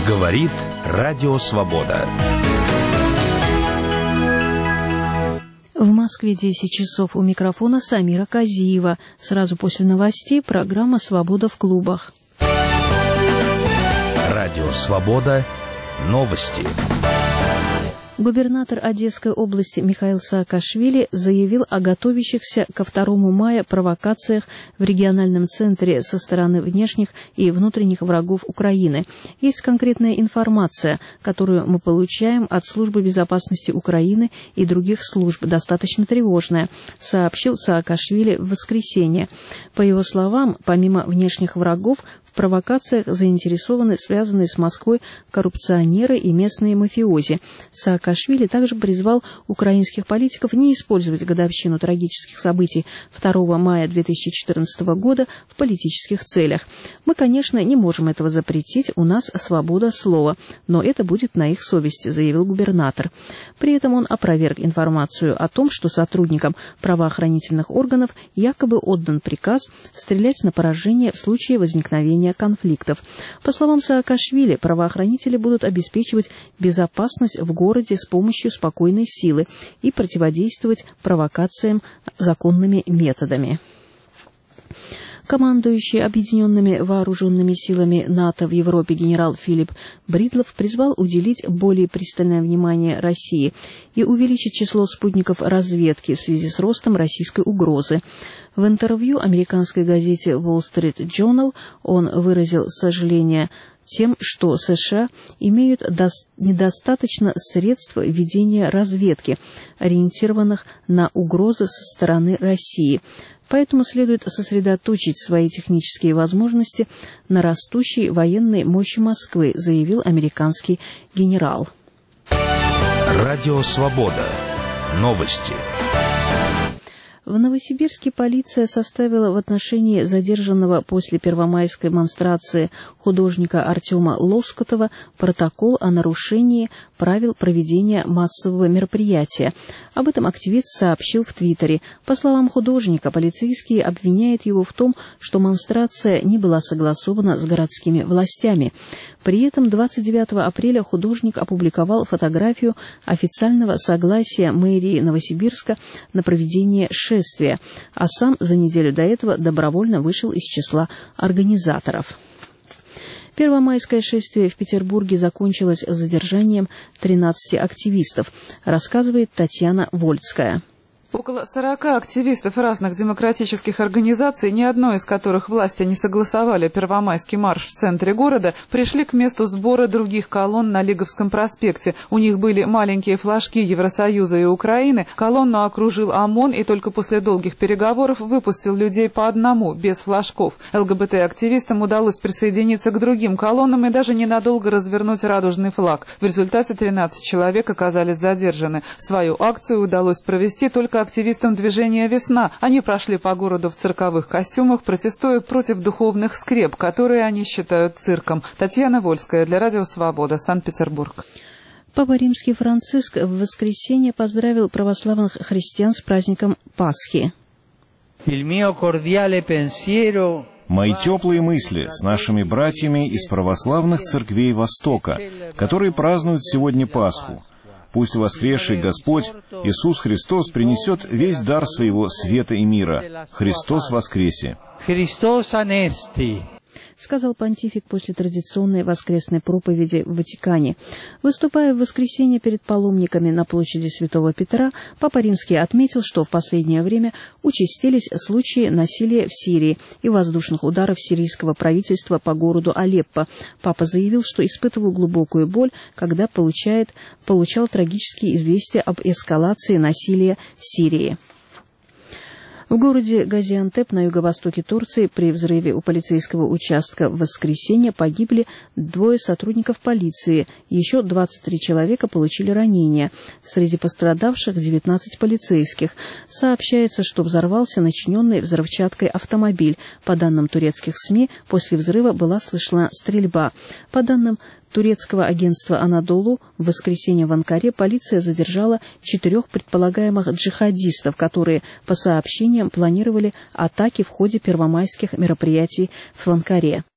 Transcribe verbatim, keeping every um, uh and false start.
Говорит Радио Свобода. В Москве десять часов. У микрофона Самира Казиева. Сразу после новостей программа «Свобода в клубах». Радио Свобода. Новости. Губернатор Одесской области Михаил Саакашвили заявил о готовящихся ко второму мая провокациях в региональном центре со стороны внешних и внутренних врагов Украины. Есть конкретная информация, которую мы получаем от Службы безопасности Украины и других служб, достаточно тревожная, сообщил Саакашвили в воскресенье. По его словам, помимо внешних врагов, в провокациях заинтересованы связанные с Москвой коррупционеры и местные мафиози. Саакашвили также призвал украинских политиков не использовать годовщину трагических событий второго мая две тысячи четырнадцатого года в политических целях. Мы, конечно, не можем этого запретить, у нас свобода слова, но это будет на их совести, заявил губернатор. При этом он опроверг информацию о том, что сотрудникам правоохранительных органов якобы отдан приказ стрелять на поражение в случае возникновения конфликтов. По словам Саакашвили, правоохранители будут обеспечивать безопасность в городе с помощью спокойной силы и противодействовать провокациям законными методами. Командующий Объединенными вооруженными силами НАТО в Европе генерал Филипп Бридлов призвал уделить более пристальное внимание России и увеличить число спутников разведки в связи с ростом российской угрозы. В интервью американской газете Wall Street Journal он выразил сожаление тем, что США имеют недостаточно средств ведения разведки, ориентированных на угрозы со стороны России. Поэтому следует сосредоточить свои технические возможности на растущей военной мощи Москвы, заявил американский генерал. Радио Свобода. Новости. В Новосибирске полиция составила в отношении задержанного после первомайской монстрации художника Артема Лоскутова протокол о нарушении правил проведения массового мероприятия. Об этом активист сообщил в Твиттере. По словам художника, полицейские обвиняют его в том, что монстрация не была согласована с городскими властями. При этом двадцать девятого апреля художник опубликовал фотографию официального согласия мэрии Новосибирска на проведение шествия, а сам за неделю до этого добровольно вышел из числа организаторов. Первомайское шествие в Петербурге закончилось задержанием тринадцати активистов, рассказывает Татьяна Вольцкая. Около сорока активистов разных демократических организаций, ни одной из которых власти не согласовали первомайский марш в центре города, пришли к месту сбора других колонн на Лиговском проспекте. У них были маленькие флажки Евросоюза и Украины. Колонну окружил ОМОН и только после долгих переговоров выпустил людей по одному, без флажков. ЛГБТ-активистам удалось присоединиться к другим колоннам и даже ненадолго развернуть радужный флаг. В результате тринадцать человек оказались задержаны. Свою акцию удалось провести только активистам движения «Весна». Они прошли по городу в цирковых костюмах, протестуя против духовных скреп, которые они считают цирком. Татьяна Вольская для Радио Свобода, Санкт-Петербург. Папа Римский Франциск в воскресенье поздравил православных христиан с праздником Пасхи. Мои теплые мысли с нашими братьями из православных церквей Востока, которые празднуют сегодня Пасху. Пусть воскресший Господь Иисус Христос принесет весь дар своего света и мира. Христос воскресе! Христос анести! Сказал понтифик после традиционной воскресной проповеди в Ватикане. Выступая в воскресенье перед паломниками на площади Святого Петра, Папа Римский отметил, что в последнее время участились случаи насилия в Сирии и воздушных ударов сирийского правительства по городу Алеппо. Папа заявил, что испытывал глубокую боль, когда получает, получал трагические известия об эскалации насилия в Сирии. В городе Газиантеп на юго-востоке Турции при взрыве у полицейского участка в воскресенье погибли двое сотрудников полиции. Еще двадцать три человека получили ранения. Среди пострадавших девятнадцать полицейских. Сообщается, что взорвался начиненный взрывчаткой автомобиль. По данным турецких СМИ, после взрыва была слышна стрельба. По данным турецкого агентства «Анадолу» в воскресенье в Анкаре полиция задержала четырех предполагаемых джихадистов, которые, по сообщениям, планировали атаки в ходе первомайских мероприятий в Анкаре.